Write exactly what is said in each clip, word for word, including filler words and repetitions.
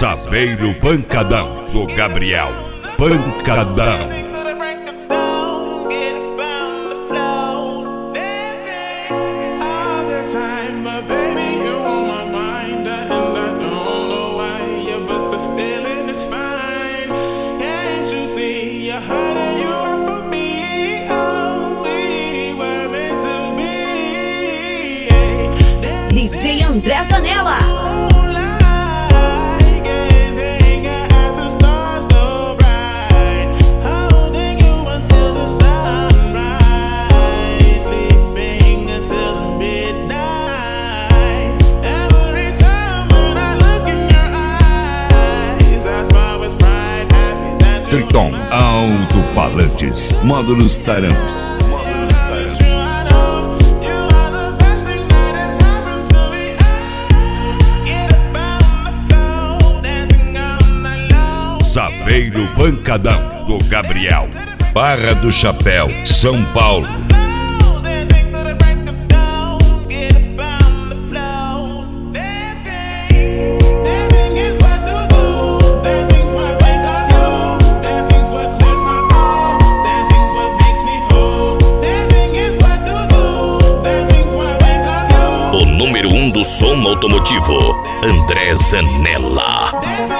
Saveiro Pancadão, do Gabriel Pancadão. D J André Zanella. Triton Alto-Falantes, módulos Taramps. Saveiro Pancadão, do Gabriel, Barra do Chapéu, São Paulo. O número um do som automotivo, André Zanella.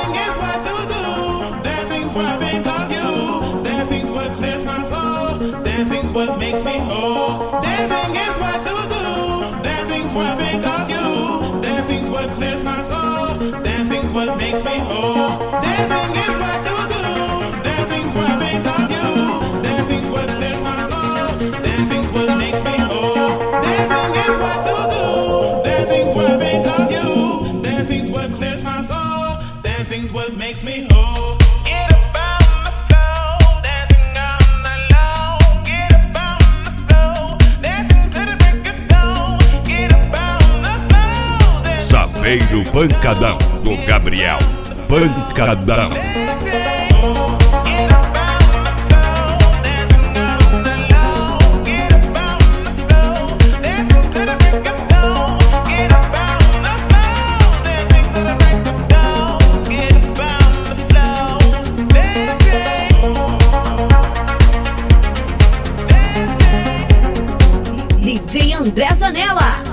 Dancing's what makes me whole. Dancing is what to do. Dancing's what I think of you. Dancing's what clears my soul. Dancing's what makes me whole. Dancing is what to do. Dancing's what I think of you. Dancing's what clears my soul. Dancing's what makes me whole. Dancing is what to do. Dancing's what I think of you. Dancing's what clears my soul. Dancing's what makes me whole. Saveiro Pancadão, do Gabriel Pancadão. D J André Zanella.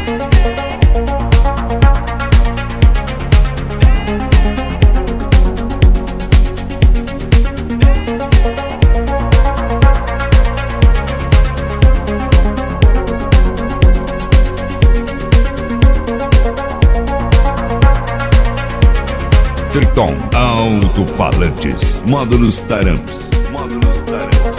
Triton Alto-Falantes, módulos Taramps. Módulos Taramps.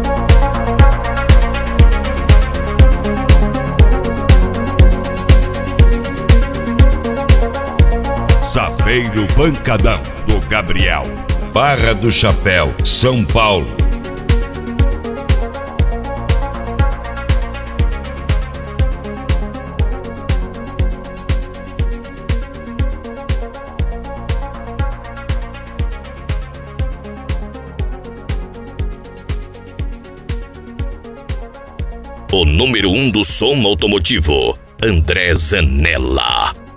Saveiro Pancadão, do Gabriel, Barra do Chapéu, São Paulo. O número um do som automotivo, André Zanella.